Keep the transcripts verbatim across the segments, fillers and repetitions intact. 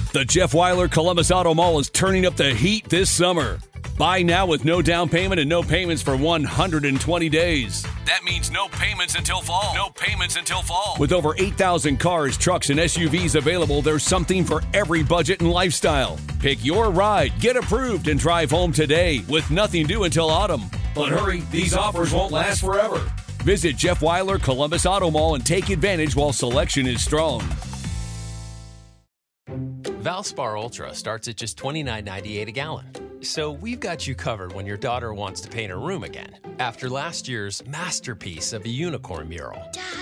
The Jeff Weiler Columbus Auto Mall is turning up the heat this summer. Buy now with no down payment and no payments for one hundred twenty days. That means no payments until fall. No payments until fall. With over eight thousand cars, trucks, and S U Vs available, there's something for every budget and lifestyle. Pick your ride, get approved, and drive home today with nothing due until autumn. But hurry, these offers won't last forever. Visit Jeff Weiler Columbus Auto Mall and take advantage while selection is strong. Valspar Ultra starts at just twenty-nine ninety-eight a gallon. So we've got you covered when your daughter wants to paint her room again after last year's masterpiece of a unicorn mural. Dad,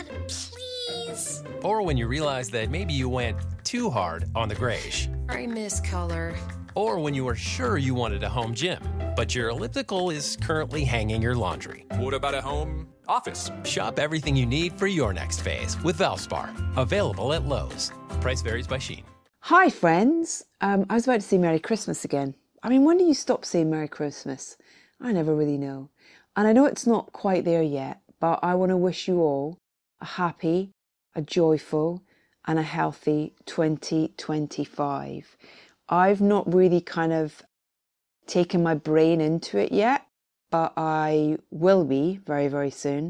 please. Or when you realize that maybe you went too hard on the grayish. I miss color. Or when you were sure you wanted a home gym, but your elliptical is currently hanging your laundry. What about a home office? Shop everything you need for your next phase with Valspar. Available at Lowe's. Price varies by Shein. Hi friends, um, I was about to say Merry Christmas again. I mean, when do you stop saying Merry Christmas? I never really know. And I know it's not quite there yet, but I want to wish you all a happy, a joyful and a healthy twenty twenty-five. I've not really kind of taken my brain into it yet, but I will be very, very soon.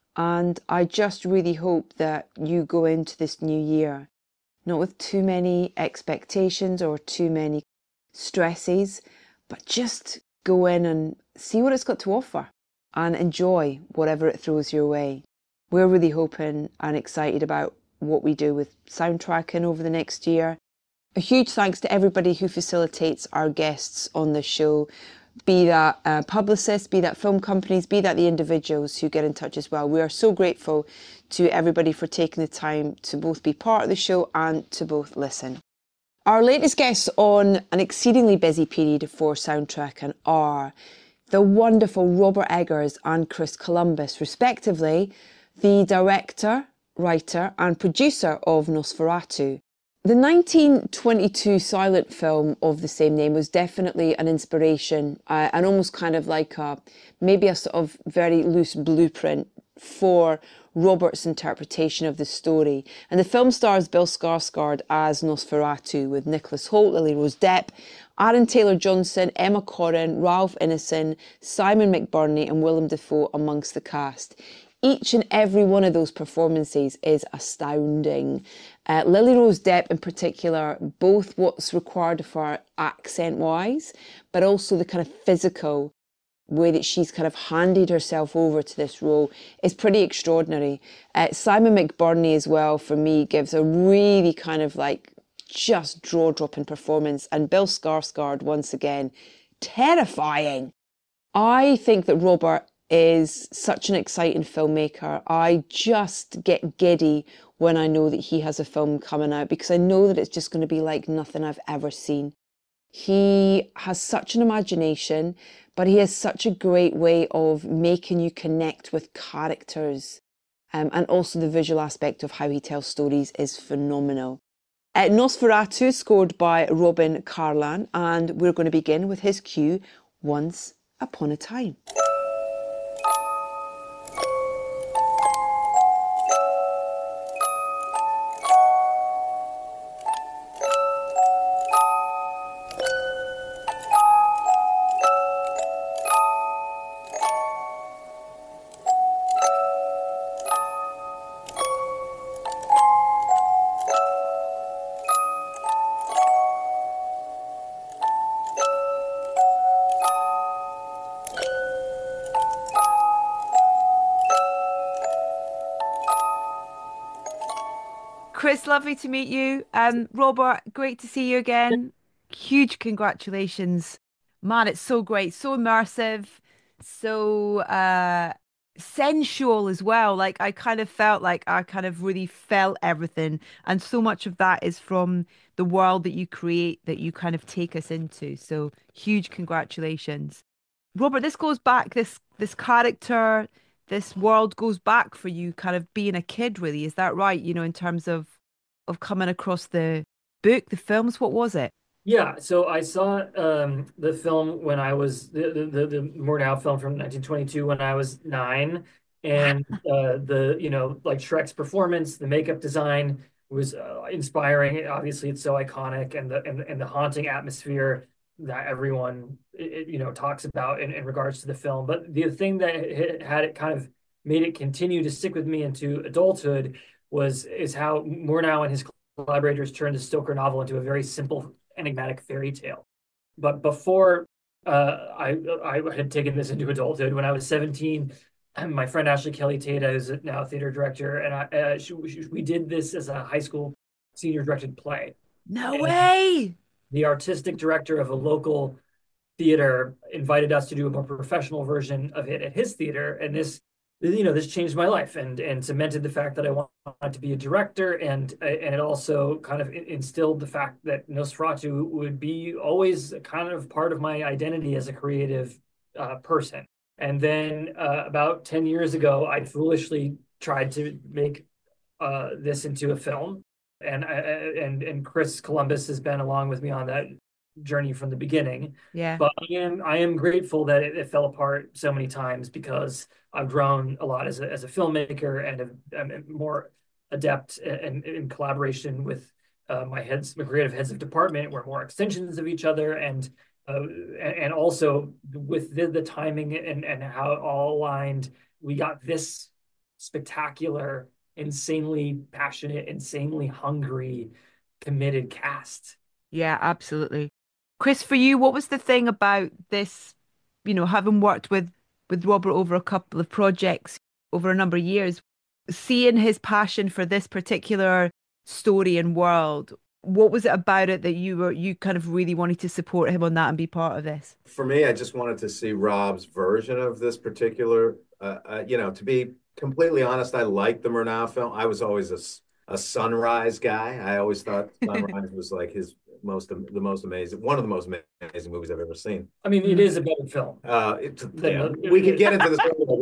And I just really hope that you go into this new year not with too many expectations or too many stresses, but just go in and see what it's got to offer and enjoy whatever it throws your way. We're really hoping and excited about what we do with soundtracking over the next year. A huge thanks to everybody who facilitates our guests on the show, be that uh, publicists, be that film companies, be that the individuals who get in touch as well. We are so grateful to everybody for taking the time to both be part of the show and to both listen. Our latest guests on an exceedingly busy period for Soundtracking are the wonderful Robert Eggers and Chris Columbus, respectively, the director, writer and producer of Nosferatu. The nineteen twenty-two silent film of the same name was definitely an inspiration uh, and almost kind of like a, maybe a sort of very loose blueprint for Robert's interpretation of the story. And the film stars Bill Skarsgård as Nosferatu with Nicholas Hoult, Lily Rose Depp, Aaron Taylor-Johnson, Emma Corrin, Ralph Ineson, Simon McBurney and Willem Dafoe amongst the cast. Each and every one of those performances is astounding. Uh, Lily Rose Depp in particular, both what's required of her accent-wise, but also the kind of physical way that she's kind of handed herself over to this role is pretty extraordinary. Uh, Simon McBurney as well, for me, gives a really kind of like just jaw-dropping performance. And Bill Skarsgård, once again, terrifying. I think that Robert is such an exciting filmmaker. I just get giddy when I know that he has a film coming out because I know that it's just going to be like nothing I've ever seen. He has such an imagination, but he has such a great way of making you connect with characters. Um, and also the visual aspect of how he tells stories is phenomenal. Uh, Nosferatu, scored by Robin Carlan, and we're going to begin with his cue, Once Upon a Time. Chris, lovely to meet you. Um, Robert, great to see you again. Huge congratulations. Man, it's so great, so immersive, so uh, sensual as well. Like I kind of felt like I kind of really felt everything. And so much of that is from the world that you create, that you kind of take us into. So huge congratulations. Robert, this goes back, this this character, this world goes back for you kind of being a kid, really. Is that right? You know, in terms of of coming across the book, the films, what was it? Yeah, so I saw um, the film when I was, the, the, the, the Murnau film from nineteen twenty-two when I was nine. And uh, the, you know, like Shrek's performance, the makeup design, was uh, inspiring. Obviously, it's so iconic, and the and, and the haunting atmosphere that everyone it, you know talks about in, in regards to the film. But the thing that it had it kind of made it continue to stick with me into adulthood was is how Murnau and his collaborators turned the Stoker novel into a very simple, enigmatic fairy tale. But before uh, I I had taken this into adulthood, when I was seventeen, my friend Ashley Kelly Tata, who's now a theater director, and I, uh, she, she, we did this as a high school senior directed play. No And way. the artistic director of a local theater invited us to do a more professional version of it at his theater, and this, you know, this changed my life and and cemented the fact that I wanted to be a director, and and it also kind of instilled the fact that Nosferatu would be always kind of part of my identity as a creative uh, person. And then uh, about ten years ago, I foolishly tried to make uh, this into a film. And I, and and Chris Columbus has been along with me on that journey from the beginning. Yeah. But I am I am grateful that it, it fell apart so many times, because I've grown a lot as a as a filmmaker, and I'm more adept in, in collaboration with uh, my heads, my creative heads of department. We're more extensions of each other, and uh, and also with the, the timing and and how it all aligned, we got this spectacular, insanely passionate, insanely hungry, committed cast. Yeah, absolutely. Chris, for you, what was the thing about this, you know, having worked with with Robert over a couple of projects over a number of years, seeing his passion for this particular story and world, what was it about it that you were you kind of really wanted to support him on that and be part of this? For me, I just wanted to see Rob's version of this particular, uh, uh, you know, to be completely honest, I liked the Murnau film. I was always a, a Sunrise guy. I always thought Sunrise was like his most, the most amazing, one of the most amazing movies I've ever seen. I mean, it is a better film. Uh, it, yeah, we could get into this.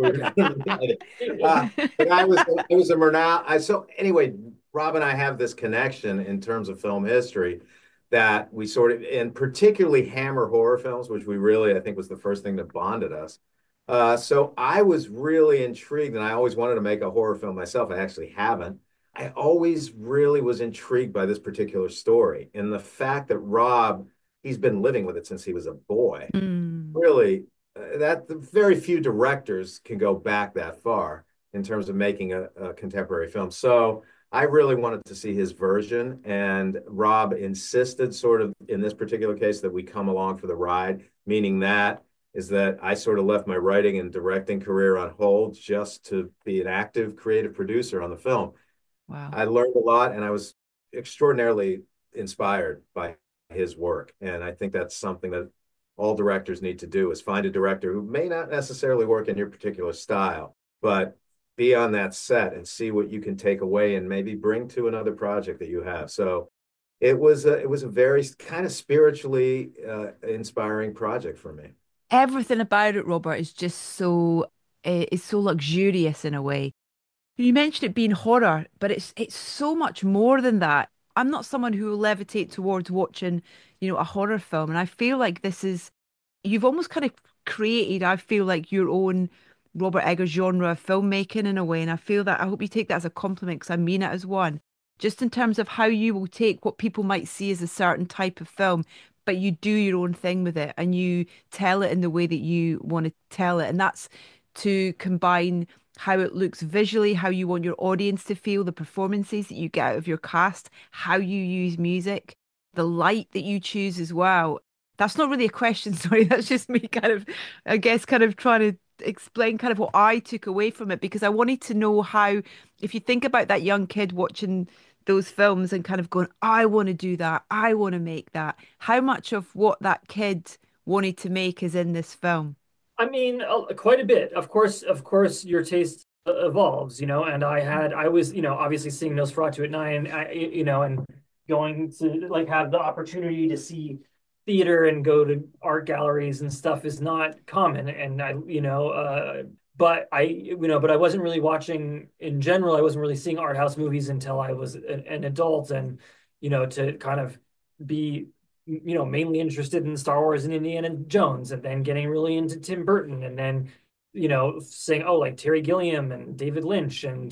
uh, but I was, I was a Murnau. I, so anyway, Rob and I have this connection in terms of film history that we sort of, and particularly Hammer horror films, which we really, I think was the first thing that bonded us. Uh, so I was really intrigued, and I always wanted to make a horror film myself. I actually haven't. I always really was intrigued by this particular story, and the fact that Rob, he's been living with it since he was a boy. Mm. Really, uh, that very few directors can go back that far in terms of making a, a contemporary film. So I really wanted to see his version, and Rob insisted sort of in this particular case that we come along for the ride, meaning that is that I sort of left my writing and directing career on hold just to be an active creative producer on the film. Wow. I learned a lot, and I was extraordinarily inspired by his work. And I think that's something that all directors need to do, is find a director who may not necessarily work in your particular style, but be on that set and see what you can take away and maybe bring to another project that you have. So it was a, it was a very kind of spiritually uh, inspiring project for me. Everything about it, Robert, is just so uh, is so luxurious in a way. You mentioned it being horror, but it's it's so much more than that. I'm not someone who will levitate towards watching, you know, a horror film, and I feel like this is, you've almost kind of created, I feel like, your own Robert Eggers genre of filmmaking in a way, and I feel that, I hope you take that as a compliment, because I mean it as one. Just in terms of how you will take what people might see as a certain type of film, but you do your own thing with it, and you tell it in the way that you want to tell it. And that's to combine how it looks visually, how you want your audience to feel, the performances that you get out of your cast, how you use music, the light that you choose as well. That's not really a question, sorry, that's just me kind of, I guess, kind of trying to explain kind of what I took away from it, because I wanted to know how, if you think about that young kid watching those films and kind of going, I want to do that, I want to make that, how much of what that kid wanted to make is in this film? I mean, uh, quite a bit. Of course, of course, your taste evolves, you know, and I had, I was, you know, obviously seeing Nosferatu at nine, I, you know, and going to like have the opportunity to see theater and go to art galleries and stuff is not common. And I, you know, uh, but I, you know, but I wasn't really watching in general. I wasn't really seeing art house movies until I was an, an adult, and, you know, to kind of be, you know, mainly interested in Star Wars and Indiana Jones, and then getting really into Tim Burton, and then, you know, saying, oh, like Terry Gilliam and David Lynch, and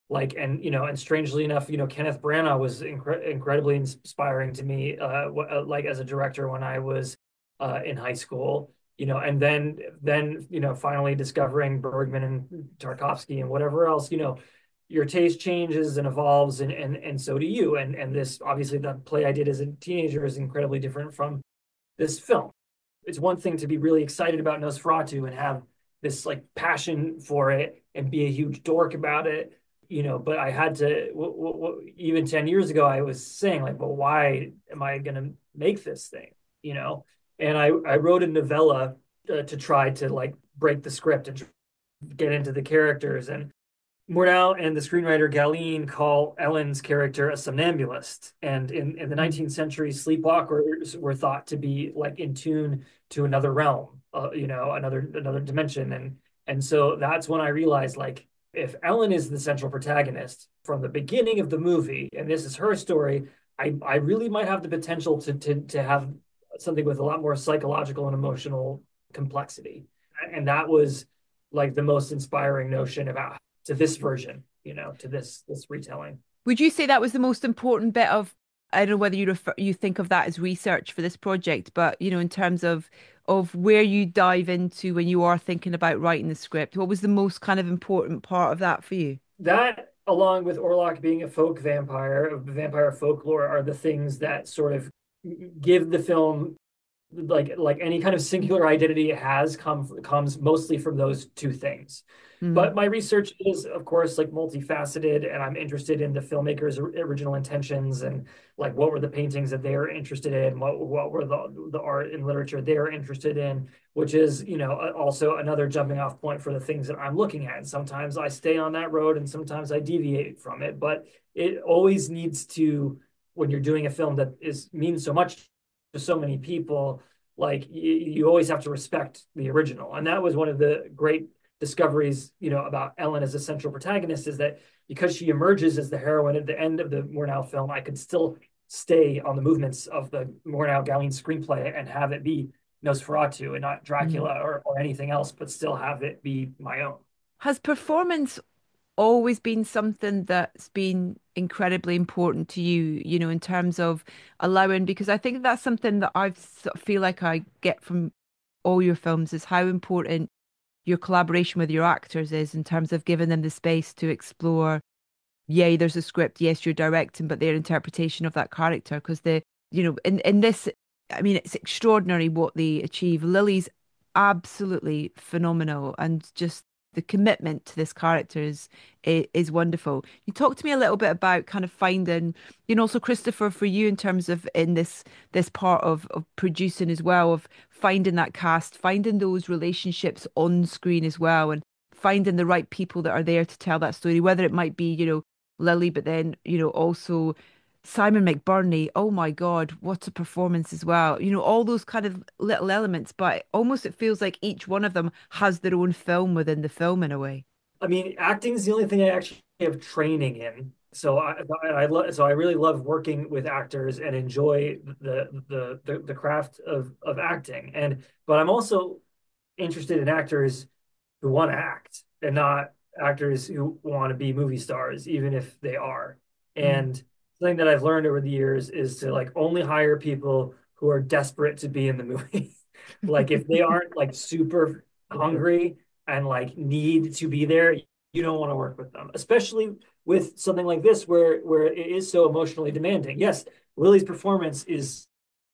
Like, and, you know, and strangely enough, you know, Kenneth Branagh was incre incredibly inspiring to me, uh, like as a director when I was uh, in high school, you know, and then, then, you know, finally discovering Bergman and Tarkovsky and whatever else, you know, your taste changes and evolves, and and and so do you. And and this, obviously, the play I did as a teenager is incredibly different from this film. It's one thing to be really excited about Nosferatu and have this like passion for it and be a huge dork about it, you know, but I had to, w w even ten years ago, I was saying like, well, why am I going to make this thing, you know? And I, I wrote a novella uh, to try to like break the script and get into the characters. And Murnau and the screenwriter Galeen call Ellen's character a somnambulist. And in, in the nineteenth century, sleepwalkers were thought to be like in tune to another realm, uh, you know, another another dimension. And and so that's when I realized, like, if Ellen is the central protagonist from the beginning of the movie, and this is her story, I, I really might have the potential to, to, to have something with a lot more psychological and emotional complexity. And that was like the most inspiring notion about to this version, you know, to this this retelling. Would you say that was the most important bit of, I don't know whether you refer, you think of that as research for this project, but you know, in terms of of where you dive into when you are thinking about writing the script, what was the most kind of important part of that for you? That, along with Orlok being a folk vampire, vampire folklore, are the things that sort of give the film like like any kind of singular identity it has come comes mostly from those two things. Mm. But my research is, of course, like multifaceted, and I'm interested in the filmmaker's original intentions and like what were the paintings that they are interested in, what what were the the art and literature they are interested in, which is, you know, also another jumping off point for the things that I'm looking at. And sometimes I stay on that road and sometimes I deviate from it, but it always needs to, when you're doing a film that is means so much to so many people, like you, you always have to respect the original. And that was one of the great discoveries, you know, about Ellen as a central protagonist, is that because she emerges as the heroine at the end of the Murnau film, I could still stay on the movements of the Murnau Galeen screenplay and have it be Nosferatu and not Dracula mm-hmm. or, or anything else, but still have it be my own. Has performance always been something that's been incredibly important to you, you know, in terms of allowing, because I think that's something that I feel like I get from all your films, is how important your collaboration with your actors is in terms of giving them the space to explore. Yeah, there's a script, yes, you're directing, but their interpretation of that character, because they, you know, in, in this, I mean, it's extraordinary what they achieve. Lily's absolutely phenomenal, and just the commitment to this character is, is wonderful. You talked to me a little bit about kind of finding, you know, also Christopher, for you in terms of in this this part of, of producing as well, of finding that cast, finding those relationships on screen as well, and finding the right people that are there to tell that story, whether it might be, you know, Lily, but then, you know, also Simon McBurney. Oh my God, what a performance as well. You know, all those kind of little elements, but almost it feels like each one of them has their own film within the film in a way. I mean, acting is the only thing I actually have training in. So I, I love, so I really love working with actors and enjoy the the the, the craft of of acting. And but I'm also interested in actors who want to act and not actors who want to be movie stars, even if they are. And mm. something that I've learned over the years is to like only hire people who are desperate to be in the movie. Like if they aren't like super hungry and like need to be there, you don't want to work with them, especially with something like this where where it is so emotionally demanding. Yes, Lily's performance is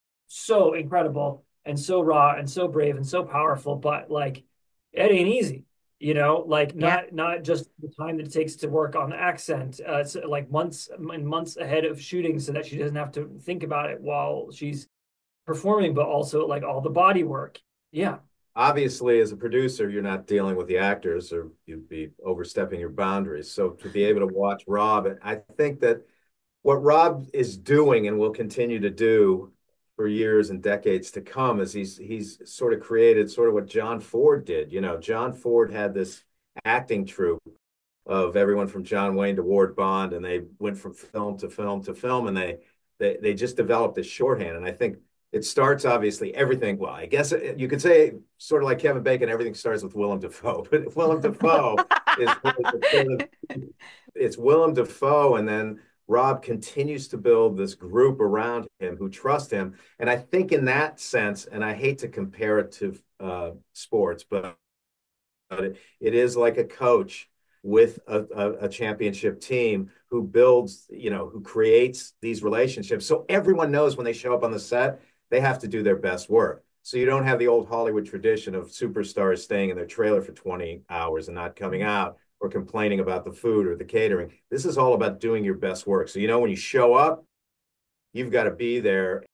so incredible and so raw and so brave and so powerful, but like it ain't easy. You know, like not yeah. not just the time that it takes to work on the accent, uh, so like months and months ahead of shooting so that she doesn't have to think about it while she's performing, but also like all the body work. Yeah. Obviously, as a producer, you're not dealing with the actors or you'd be overstepping your boundaries. So to be able to watch Rob, I think that what Rob is doing and will continue to do for years and decades to come is he's he's sort of created sort of what John Ford did. You know, John Ford had this acting troupe of everyone from John Wayne to Ward Bond, and they went from film to film to film, and they they they just developed this shorthand. And I think it starts obviously everything. Well, I guess it, you could say sort of like Kevin Bacon, everything starts with Willem Dafoe, but Willem Dafoe is sort of, it's Willem Dafoe, and then Rob continues to build this group around him who trust him. And I think in that sense, and I hate to compare it to uh, sports, but it, it is like a coach with a, a, a championship team who builds, you know, who creates these relationships. So everyone knows when they show up on the set, they have to do their best work. So you don't have the old Hollywood tradition of superstars staying in their trailer for twenty hours and not coming out, or complaining about the food or the catering. This is all about doing your best work. So, you know, when you show up, you've got to be there.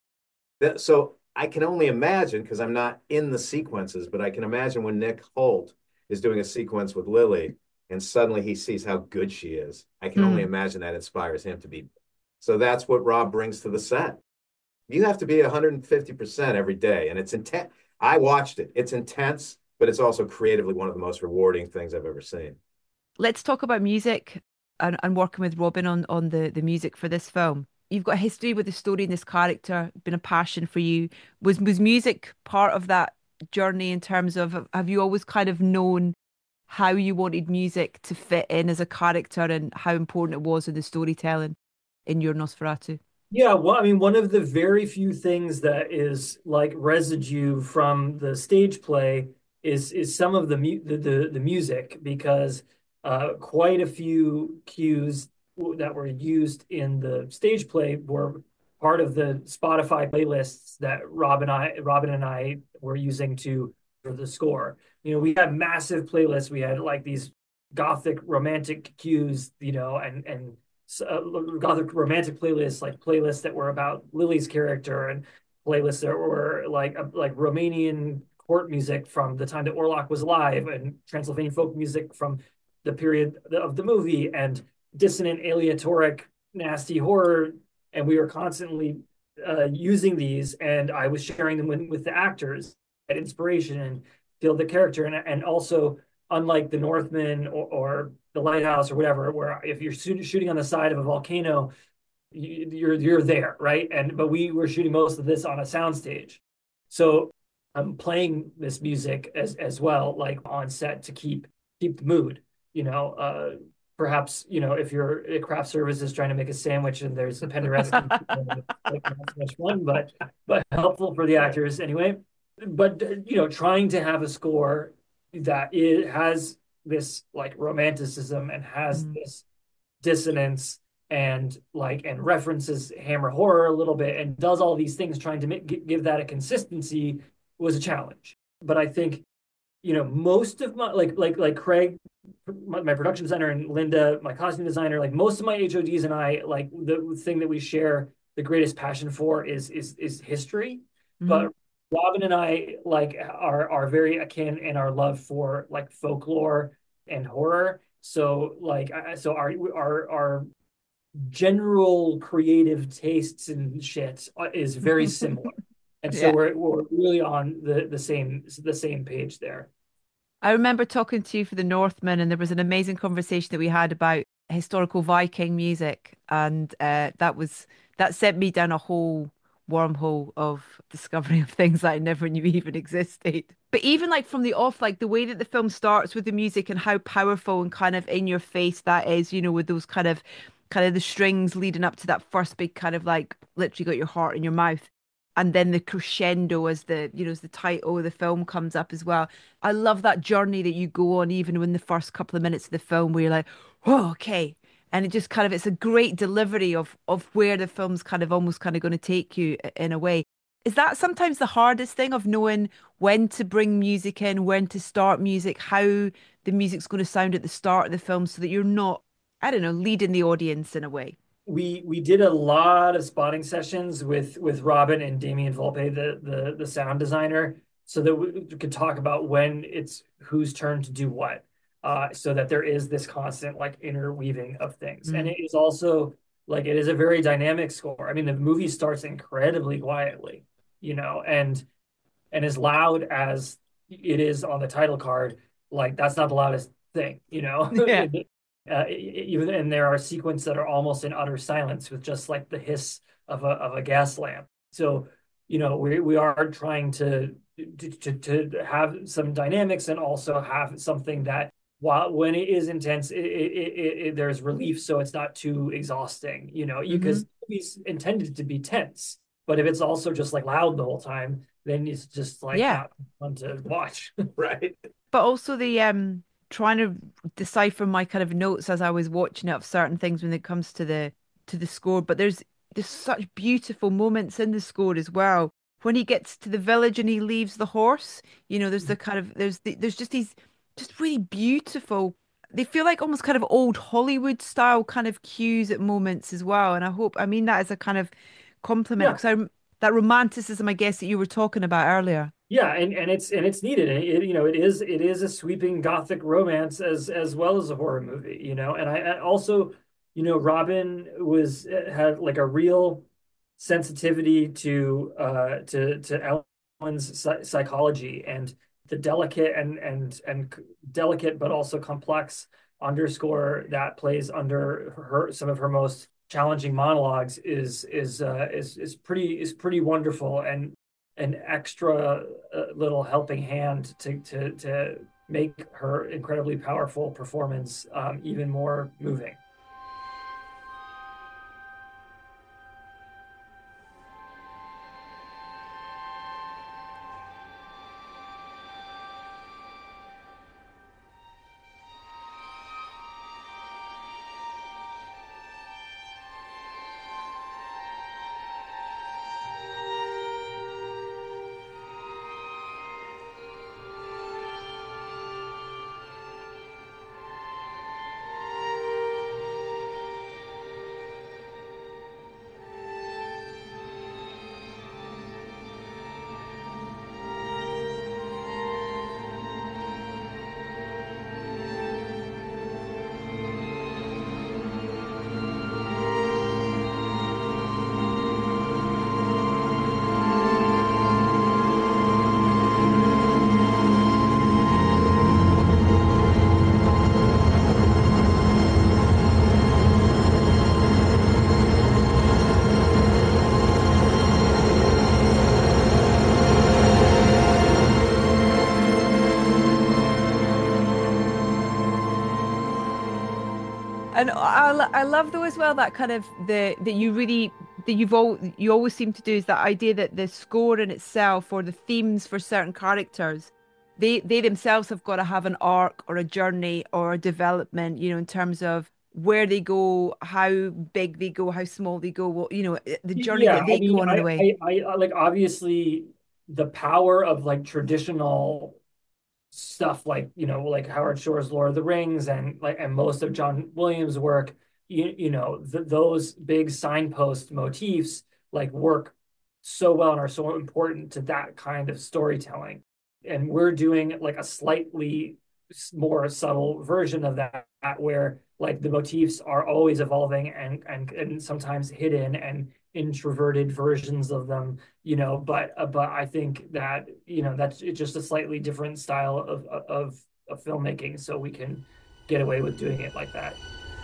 So I can only imagine, because I'm not in the sequences, but I can imagine when Nick Holt is doing a sequence with Lily and suddenly he sees how good she is. I can mm. only imagine that inspires him to be. So that's what Rob brings to the set. You have to be one hundred fifty percent every day. And it's intense. I watched it. It's intense, but it's also creatively one of the most rewarding things I've ever seen. Let's talk about music and, and working with Robin on, on the, the music for this film. You've got a history with the story and this character, been a passion for you. Was was music part of that journey in terms of, have you always kind of known how you wanted music to fit in as a character and how important it was in the storytelling in your Nosferatu? Yeah, well, I mean, one of the very few things that is like residue from the stage play is is some of the mu- the, the, the music, because uh, quite a few cues that were used in the stage play were part of the Spotify playlists that Rob and I, Robin and I were using to for the score. You know, we had massive playlists. We had like these gothic romantic cues, you know, and and uh, gothic romantic playlists, like playlists that were about Lily's character, and playlists that were like uh, like Romanian court music from the time that Orlok was alive, and Transylvanian folk music from the period of the movie, and dissonant, aleatoric, nasty horror. And we were constantly uh, using these, and I was sharing them with, with the actors at inspiration and build the character. And, and also, unlike the Northman or, or the Lighthouse or whatever, where if you're shooting on the side of a volcano, you, you're you're there, right? And but we were shooting most of this on a soundstage, so I'm playing this music as as well, like on set, to keep keep the mood. You know, uh, perhaps, you know, if you're a craft service is trying to make a sandwich and there's a Penderecki, like, not so much fun, but but helpful for the actors anyway. But you know, trying to have a score that it has this like romanticism and has mm. this dissonance and like and references Hammer horror a little bit and does all these things, trying to make, give that a consistency was a challenge. But I think, you know, most of my like like like Craig, my, my production designer, and Linda, my costume designer, like most of my H O Ds and I, like the thing that we share the greatest passion for is is is history. Mm-hmm. But Robin and I like are are very akin in our love for like folklore and horror. So like so our our our general creative tastes and shit is very similar. And so yeah. we're we're really on the, the same the same page there. I remember talking to you for the Northman, and there was an amazing conversation that we had about historical Viking music, and uh, that was that sent me down a whole wormhole of discovery of things that I never knew even existed. But even like from the off, like the way that the film starts with the music and how powerful and kind of in your face that is, you know, with those kind of kind of the strings leading up to that first big kind of like literally got your heart in your mouth. And then the crescendo as the, you know, as the title of the film comes up as well. I love that journey that you go on, even in the first couple of minutes of the film, where you're like, oh, okay. And it just kind of, it's a great delivery of of where the film's kind of almost kind of going to take you in a way. Is that sometimes the hardest thing, of knowing when to bring music in, when to start music, how the music's going to sound at the start of the film so that you're not, I don't know, leading the audience in a way? We we did a lot of spotting sessions with with Robin and Damien Volpe, the the the sound designer, so that we could talk about when it's whose turn to do what, uh, so that there is this constant like interweaving of things. Mm-hmm. And it is also like it is a very dynamic score. I mean, the movie starts incredibly quietly, you know, and and as loud as it is on the title card, like that's not the loudest thing, you know. Yeah. Uh, even and there are sequences that are almost in utter silence with just like the hiss of a of a gas lamp. So you know, we we are trying to to to, to have some dynamics and also have something that, while when it is intense, it, it, it, it, there's relief, so it's not too exhausting, you know, because Mm-hmm. movies intended to be tense, but if it's also just like loud the whole time, then it's just like Yeah. not fun to watch. Right. But also the um trying to decipher my kind of notes as I was watching it of certain things when it comes to the to the score. But there's there's such beautiful moments in the score as well. When he gets to the village and he leaves the horse, you know, there's the kind of there's the, there's just these just really beautiful. They feel like almost kind of old Hollywood style kind of cues at moments as well. And I hope I mean that as a kind of compliment Yeah. because I that romanticism, I guess, that you were talking about earlier. Yeah, and and it's and it's needed. And it, you know, it is it is a sweeping gothic romance as as well as a horror movie, you know. And I, I also, you know, Robin was had like a real sensitivity to uh to to Ellen's psy- psychology and the delicate and and and delicate but also complex underscore that plays under her some of her most challenging monologues is is uh is is pretty is pretty wonderful, and an extra uh, little helping hand to to to make her incredibly powerful performance um, even more moving. And I, lo- I love though as well that kind of the that you really that you've all you always seem to do is that idea that the score in itself or the themes for certain characters, they they themselves have got to have an arc or a journey or a development, you know, in terms of where they go, how big they go, how small they go, what you know, eh, the journey Yeah, that I they go mean, on in a I, way. I, I I- like obviously the power of like traditional stuff, like you know, like Howard Shore's Lord of the Rings and like and most of John Williams' work, you, you know, th those big signpost motifs like work so well and are so important to that kind of storytelling. And we're doing like a slightly more subtle version of that, where like the motifs are always evolving and and and sometimes hidden and introverted versions of them, you know. But uh, but I think that you know that's it's just a slightly different style of of of filmmaking, so we can get away with doing it like that.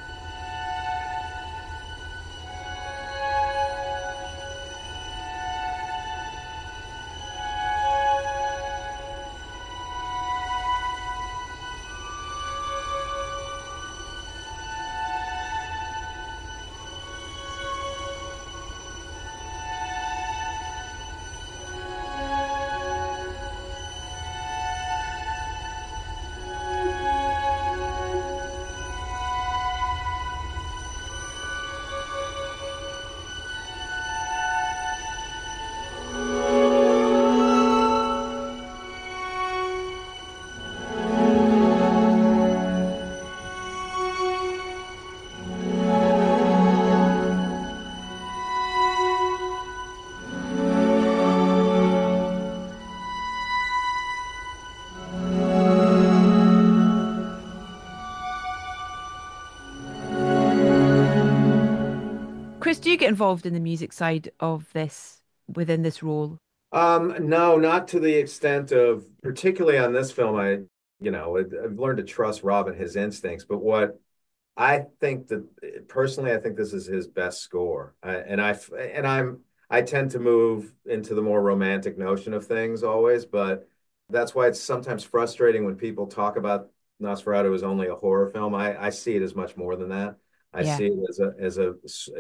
Chris, do you get involved in the music side of this within this role? Um, no, not to the extent of, particularly on this film, I, you know, I've learned to trust Rob and his instincts. But what I think that personally, I think this is his best score. I, and I and I'm I I tend to move into the more romantic notion of things always, but that's why it's sometimes frustrating when people talk about Nosferatu as only a horror film. I, I see it as much more than that. I Yeah. see it as a as a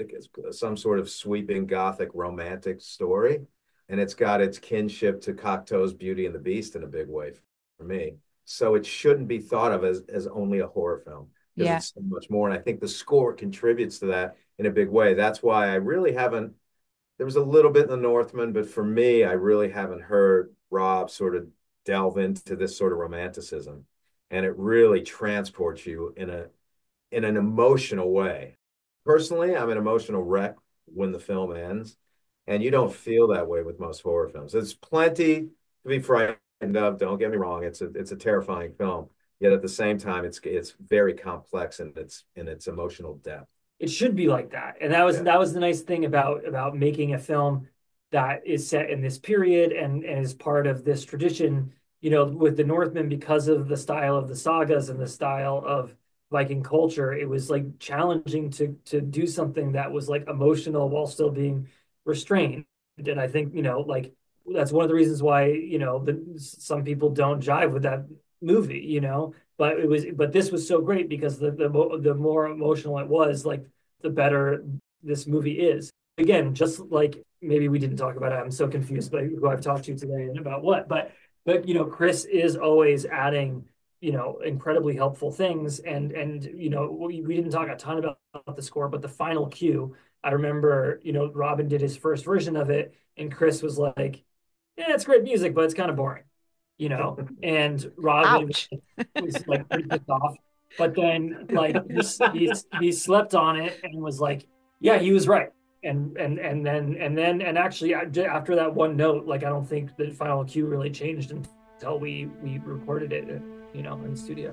as some sort of sweeping gothic romantic story, and it's got its kinship to Cocteau's Beauty and the Beast in a big way for me. So it shouldn't be thought of as as only a horror film because Yeah. it's so much more. And I think the score contributes to that in a big way. That's why I really haven't. There was a little bit in The Northman, but for me, I really haven't heard Rob sort of delve into this sort of romanticism, and it really transports you in a in an emotional way. Personally, I'm an emotional wreck when the film ends, and you don't feel that way with most horror films. There's plenty to be frightened of. Don't get me wrong; it's a it's a terrifying film. Yet at the same time, it's it's very complex in its in its emotional depth. It should be like that. And that was Yeah. that was the nice thing about about making a film that is set in this period and, and is part of this tradition, you know, with the Northmen, because of the style of the sagas and the style of Viking culture, it was like challenging to to do something that was like emotional while still being restrained. And I think, you know, like that's one of the reasons why, you know, the, some people don't jive with that movie, you know. But it was, but this was so great because the the the more emotional it was, like the better this movie is. Again, just like maybe we didn't talk about it. I'm so confused by who I've talked to today and about what. But but you know, Chris is always adding, you know, incredibly helpful things. And and you know, we, we didn't talk a ton about the score, but the final cue, I remember, you know, Robin did his first version of it, and Chris was like, "Yeah, it's great music, but it's kind of boring." You know, and Robin Ouch. was like pretty pissed off. But then like he, he he slept on it and was like, yeah, he was right. And and and then and then and actually after that one note, like I don't think the final cue really changed until we we recorded it, you know, in the studio.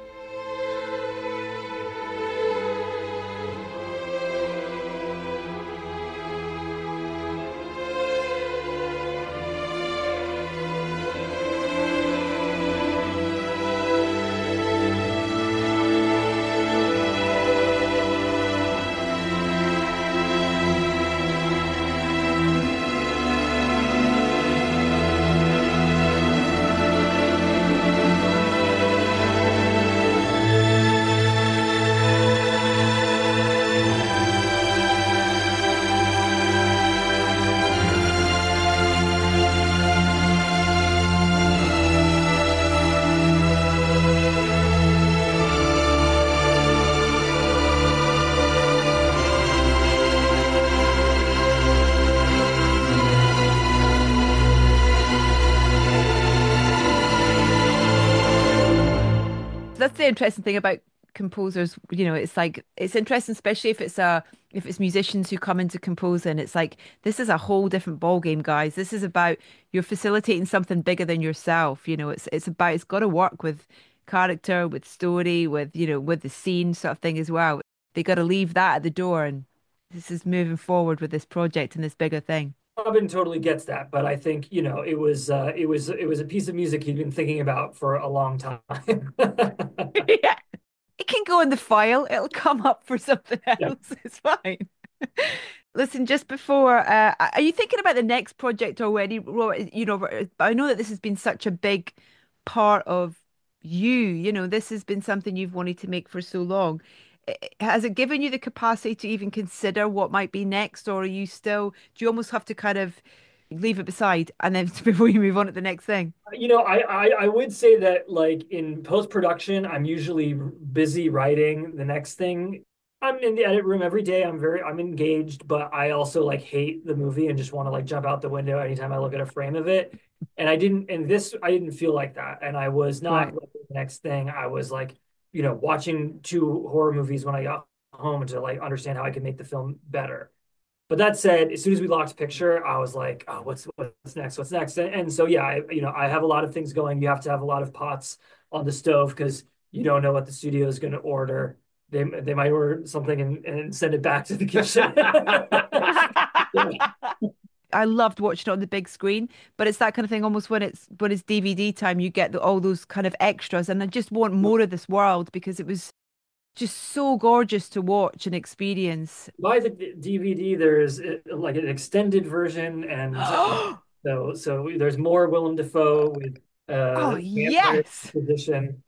That's the interesting thing about composers. You know, it's like it's interesting, especially if it's a if it's musicians who come into composing. It's like this is a whole different ball game, guys. This is about you're facilitating something bigger than yourself. You know, it's it's about it's got to work with character, with story, with you know, with the scene sort of thing as well. They got to leave that at the door, and this is moving forward with this project and this bigger thing. Robin totally gets that, but I think, you know, it was uh, it was it was a piece of music he'd been thinking about for a long time. Yeah. It can go in the file. It'll come up for something else. Yeah. It's fine. Listen, just before, uh, are you thinking about the next project already? Robert? You know, I know that this has been such a big part of you. You know, this has been something you've wanted to make for so long. I- Has it given you the capacity to even consider what might be next, or are you still, do you almost have to kind of leave it beside and then before you move on to the next thing? You know, I, I I would say that like in post-production, I'm usually busy writing the next thing. I'm in the edit room every day. I'm very I'm engaged, but I also like hate the movie and just want to like jump out the window anytime I look at a frame of it. And I didn't, and this I didn't feel like that. And I was not Right. writing the next thing. I was like, you know, watching two horror movies when I got home to like understand how I could make the film better. But that said, as soon as we locked picture, I was like, oh, what's what's next? What's next? And, and so yeah, I, you know, I have a lot of things going. You have to have a lot of pots on the stove because you don't know what the studio is going to order. They they might order something and, and send it back to the kitchen. I loved watching it on the big screen, but it's that kind of thing almost when it's when it's D V D time, you get the, all those kind of extras, and I just want more of this world because it was just so gorgeous to watch and experience. By the D V D, there is uh, like an extended version, and so so there's more Willem Dafoe with uh Oh, vampire yes. edition.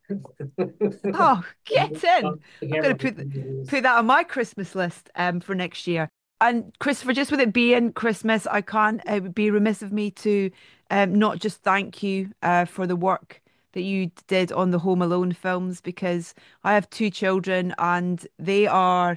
Oh, get in. I'm Hammer going to put movies. put that on my Christmas list um for next year. And Christopher, just with it being Christmas, I can't, it would be remiss of me to um not just thank you uh for the work that you did on the Home Alone films, because I have two children and they are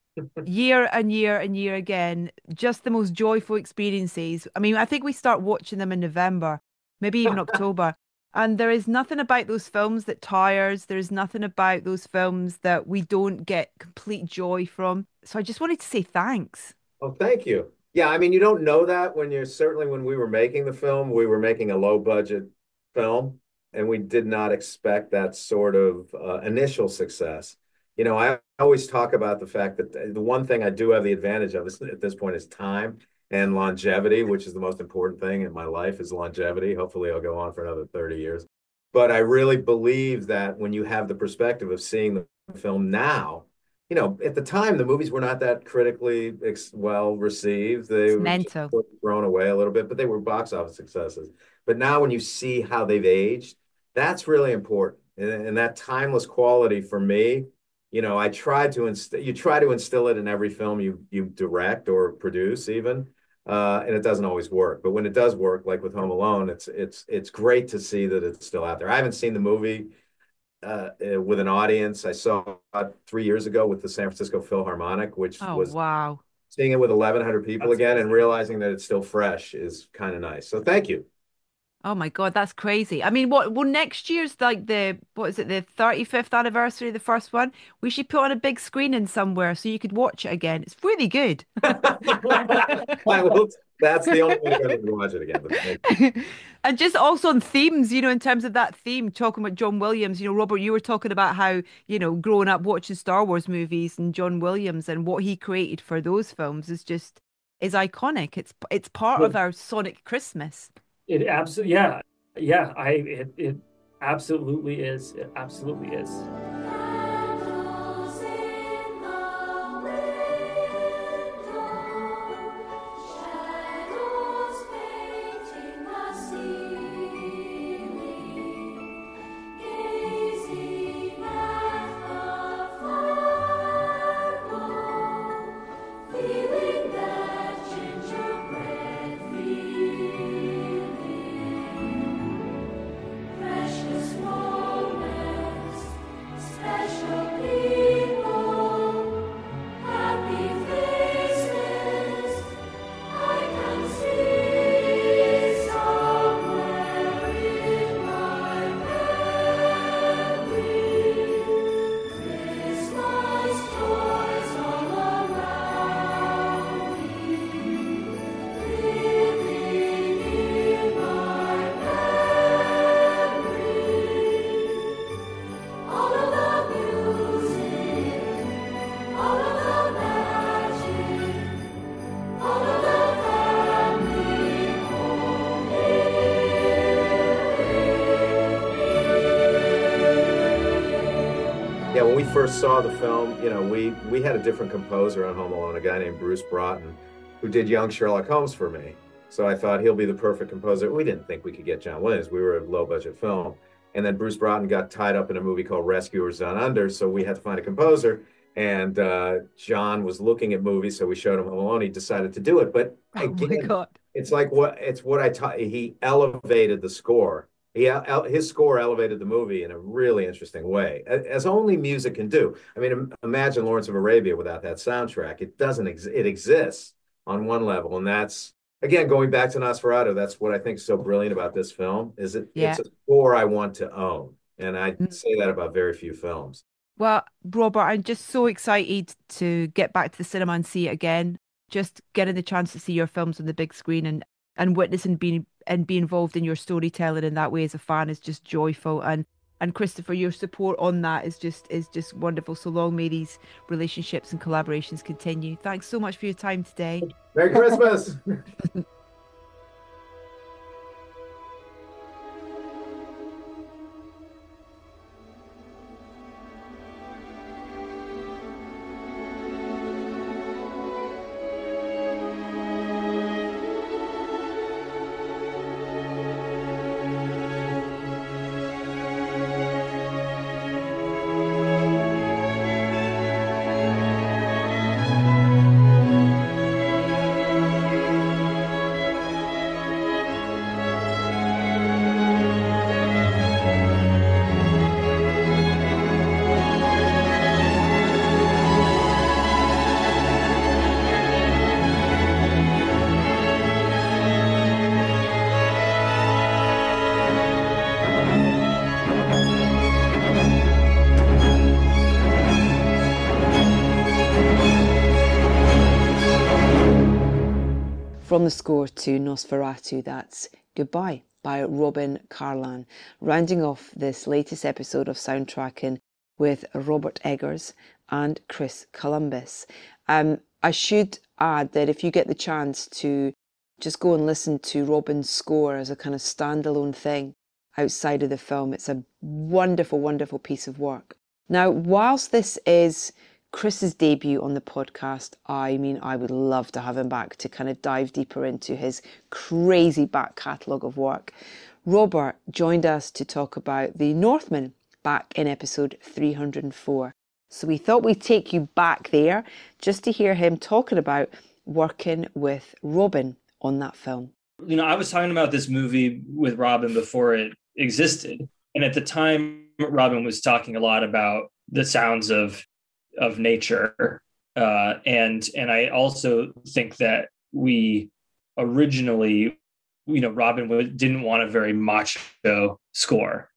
year and year and year again just the most joyful experiences. I mean, I think we start watching them in November, maybe even October. And there is nothing about those films that tires. There's nothing about those films that we don't get complete joy from. So I just wanted to say thanks. Oh, thank you. Yeah, I mean, you don't know that when you're certainly when we were making the film, we were making a low budget film, and we did not expect that sort of uh, initial success. You know, I always talk about the fact that the one thing I do have the advantage of is, at this point is time and longevity, which is the most important thing in my life is longevity. Hopefully, I'll go on for another thirty years. But I really believe that when you have the perspective of seeing the film now, you know, at the time, the movies were not that critically ex well received. They It's were just mental. thrown away a little bit, but they were box office successes. But now, when you see how they've aged, that's really important. And, and that timeless quality for me, you know, I try to instill, you try to instill it in every film you you direct or produce, even, uh, and it doesn't always work. But when it does work, like with Home Alone, it's it's it's great to see that it's still out there. I haven't seen the movie uh, uh, with an audience. I saw it three years ago with the San Francisco Philharmonic, which Oh, was wow. seeing it with eleven hundred people That's again and awesome. realizing that it's still fresh is kind of nice. So thank you. Oh my God, that's crazy. I mean, what, well, next year's like the, what is it, the thirty-fifth anniversary of the first one? We should put on a big screen in somewhere so you could watch it again. It's really good. I will, that's the only way to go to watch it again. But thank you. And just also on themes, you know, in terms of that theme, talking about John Williams, you know, Robert, you were talking about how, you know, growing up watching Star Wars movies and John Williams and what he created for those films is just is iconic. It's it's part of our Sonic Christmas. It absolutely, yeah, yeah. I it it absolutely is. It absolutely is. Candles in the window, shadows painting the ceiling, gazing at the fire glow, feeling that gingerbread feeling. Precious moments, special people, happy faces, I can see somewhere in my memory. Christmas joys all around me, living in my memory. All of the music, all of the magic, all of the family home Yeah, when we first saw the film, you know, we we had a different composer on Home Alone, a guy named Bruce Broughton, who did Young Sherlock Holmes for me. So I thought he'll be the perfect composer. We didn't think we could get John Williams. We were a low budget film. And then Bruce Broughton got tied up in a movie called Rescuers Down Under, so we had to find a composer. And uh, John was looking at movies, so we showed him Home Alone. He decided to do it. But Oh my again, God. it's like what it's what I taught. He elevated the score. He el- his score elevated the movie in a really interesting way, a- as only music can do. I mean, im- imagine Lawrence of Arabia without that soundtrack. It doesn't. Ex- it exists on one level, and that's again going back to Nosferatu. That's what I think is so brilliant about this film. Is it? Yeah. It's a score I want to own, and I Mm. say that about very few films. Well, Robert, I'm just so excited to get back to the cinema and see it again. Just getting the chance to see your films on the big screen and and witness and being and be involved in your storytelling in that way as a fan is just joyful. And and Christopher, your support on that is just is just wonderful. So long may these relationships and collaborations continue. Thanks so much for your time today. Merry Christmas. from the score to Nosferatu, that's Goodbye by Robin Carlan, rounding off this latest episode of Soundtracking with Robert Eggers and Chris Columbus. Um, I should add that if you get the chance to just go and listen to Robin's score as a kind of standalone thing outside of the film, it's a wonderful, wonderful piece of work. Now, whilst this is Chris's debut on the podcast, I mean, I would love to have him back to kind of dive deeper into his crazy back catalogue of work. Robert joined us to talk about The Northman back in episode three hundred four. So we thought we'd take you back there just to hear him talking about working with Robin on that film. You know, I was talking about this movie with Robin before it existed. And at the time, Robin was talking a lot about the sounds of of nature. Uh, and and I also think that we originally, you know, Robin w- didn't want a very macho score.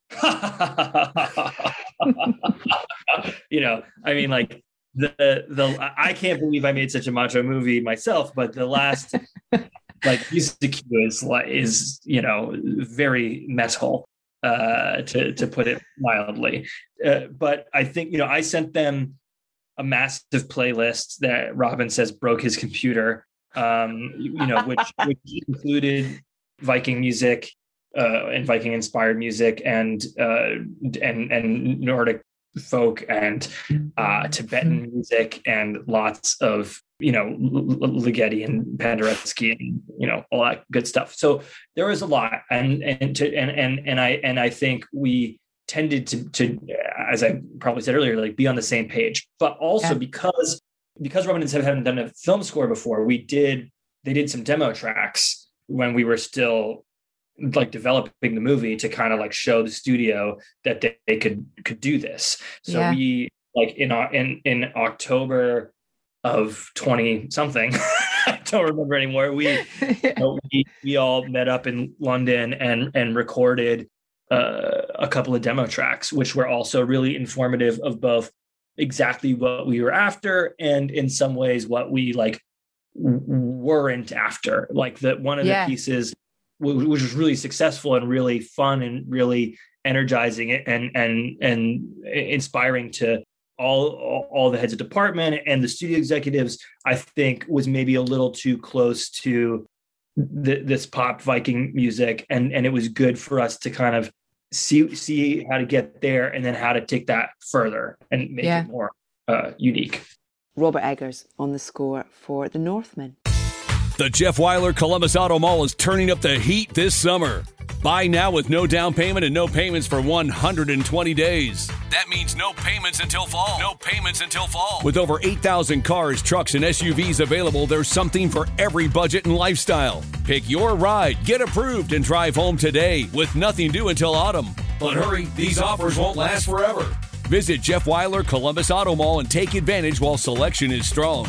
You know, I mean, like the, the, I can't believe I made such a macho movie myself, but the last, like, music cue is, is, you know, very metal, uh, to, to put it mildly. Uh, but I think, you know, I sent them a massive playlist that Robin says broke his computer, um, you know, which, which included Viking music, uh, and Viking inspired music, and uh, and and Nordic folk, and uh, Tibetan music, and lots of, you know, Ligeti and Penderecki, and, you know, all that good stuff. So there was a lot, and and to, and and and I and I think we tended to to, as I probably said earlier, like, be on the same page. But also yeah. because because Robin and Seb hadn't done a film score before, we did they did some demo tracks when we were still like developing the movie, to kind of like show the studio that they, they could could do this. So yeah. we like in in in October of twenty something, I don't remember anymore. We, yeah. you know, we we all met up in London and and recorded uh, a couple of demo tracks, which were also really informative of both exactly what we were after, and in some ways what we like weren't after. Like that one of yeah. the pieces, which was really successful and really fun and really energizing and and and inspiring to all all the heads of department and the studio executives, I think was maybe a little too close to the, this pop Viking music, and and it was good for us to kind of see see how to get there, and then how to take that further and make yeah. it more uh, unique. Robert Eggers on the score for The Northman. The Jeff Wyler Columbus Auto Mall is turning up the heat this summer. Buy now with no down payment and no payments for one hundred twenty days. That means no payments until fall. No payments until fall. With over eight thousand cars, trucks, and S U Vs available, there's something for every budget and lifestyle. Pick your ride, get approved, and drive home today with nothing due until autumn. But hurry, these offers won't last forever. Visit Jeff Wyler Columbus Auto Mall and take advantage while selection is strong.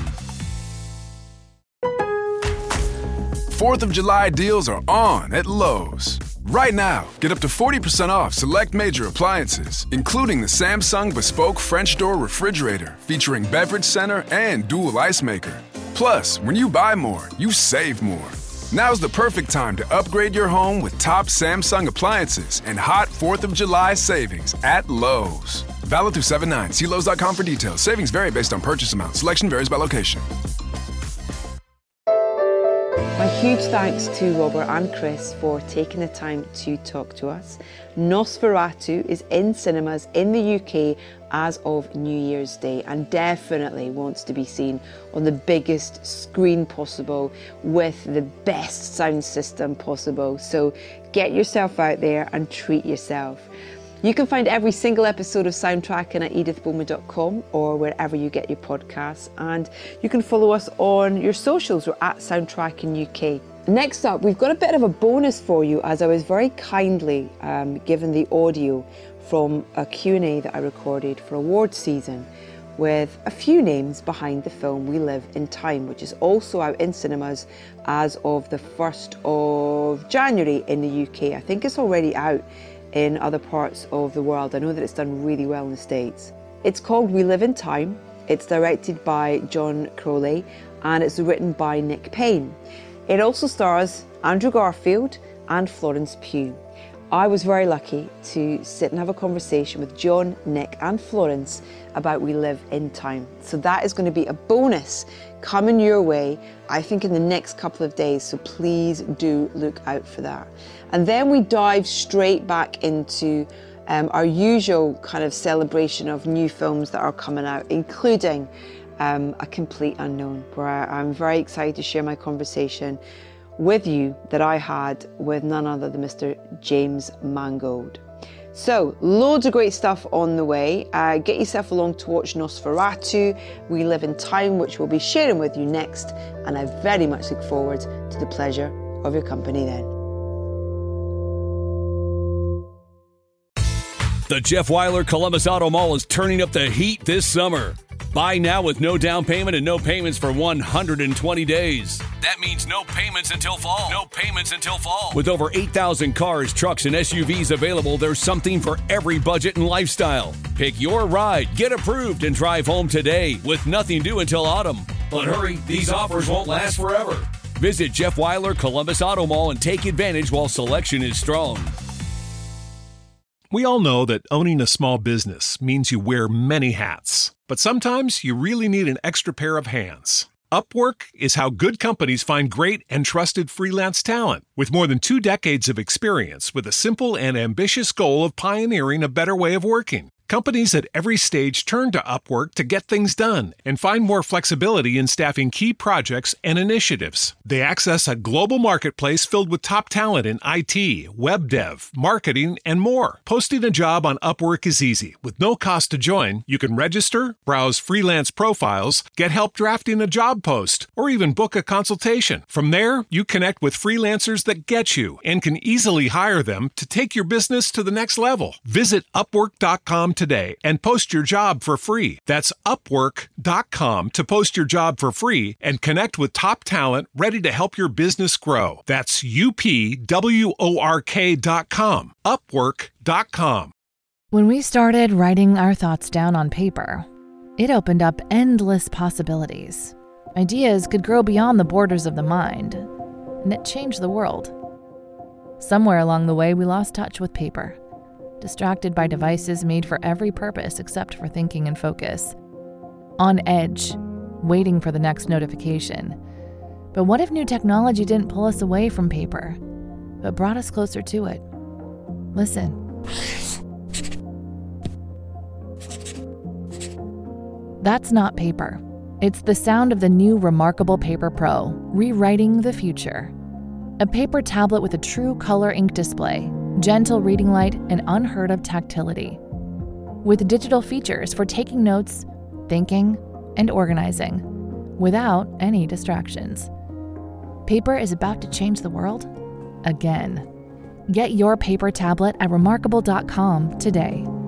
fourth of July deals are on at Lowe's. Right now, get up to forty percent off select major appliances, including the Samsung Bespoke French Door Refrigerator, featuring beverage center and dual ice maker. Plus, when you buy more, you save more. Now's the perfect time to upgrade your home with top Samsung appliances and hot fourth of July savings at Lowe's. Valid through seven nine. See Lowe's dot com for details. Savings vary based on purchase amount. Selection varies by location. A huge thanks to Robert and Chris for taking the time to talk to us. Nosferatu is in cinemas in the U K as of New Year's Day, and definitely wants to be seen on the biggest screen possible with the best sound system possible. So get yourself out there and treat yourself. You can find every single episode of Soundtracking at edith bowman dot com or wherever you get your podcasts, and you can follow us on your socials. We're at Soundtracking U K. Next up, we've got a bit of a bonus for you, as I was very kindly um, given the audio from a Q and A that I recorded for awards season with a few names behind the film We Live in Time, which is also out in cinemas as of the first of January in the U K. I think it's already out in other parts of the world. I know that it's done really well in the States. It's called We Live in Time. It's directed by John Crowley and it's written by Nick Payne. It also stars Andrew Garfield and Florence Pugh. I was very lucky to sit and have a conversation with John, Nick and Florence about We Live in Time. So that is going to be a bonus coming your way, I think in the next couple of days, so please do look out for that. And then we dive straight back into um, our usual kind of celebration of new films that are coming out, including um, A Complete Unknown, where I, I'm very excited to share my conversation with you that I had with none other than Mister James Mangold. So, loads of great stuff on the way. Uh, get yourself along to watch Nosferatu, We Live in Time, which we'll be sharing with you next, and I very much look forward to the pleasure of your company then. The Jeff Weiler Columbus Auto Mall is turning up the heat this summer. Buy now with no down payment and no payments for one hundred twenty days. That means no payments until fall. No payments until fall. With over eight thousand cars, trucks, and S U Vs available, there's something for every budget and lifestyle. Pick your ride, get approved, and drive home today with nothing due until autumn. But hurry, these offers won't last forever. Visit Jeff Weiler Columbus Auto Mall and take advantage while selection is strong. We all know that owning a small business means you wear many hats, but sometimes you really need an extra pair of hands. Upwork is how good companies find great and trusted freelance talent. With more than two decades of experience with a simple and ambitious goal of pioneering a better way of working, companies at every stage turn to Upwork to get things done and find more flexibility in staffing key projects and initiatives. They access a global marketplace filled with top talent in I T, web dev, marketing, and more. Posting a job on Upwork is easy. With no cost to join, you can register, browse freelance profiles, get help drafting a job post, or even book a consultation. From there, you connect with freelancers that get you and can easily hire them to take your business to the next level. Visit upwork dot com today and post your job for free. That's upwork dot com to post your job for free and connect with top talent ready to help your business grow. That's U P W O R K dot com. upwork dot com. When we started writing our thoughts down on paper, it opened up endless possibilities. Ideas could grow beyond the borders of the mind, and it changed the world. Somewhere along the way, we lost touch with paper, distracted by devices made for every purpose except for thinking and focus. On edge, waiting for the next notification. But what if new technology didn't pull us away from paper, but brought us closer to it? Listen. That's not paper. It's the sound of the new Remarkable Paper Pro, rewriting the future. A paper tablet with a true color ink display, gentle reading light, and unheard of tactility. With digital features for taking notes, thinking, and organizing, without any distractions. Paper is about to change the world again. Get your paper tablet at remarkable dot com today.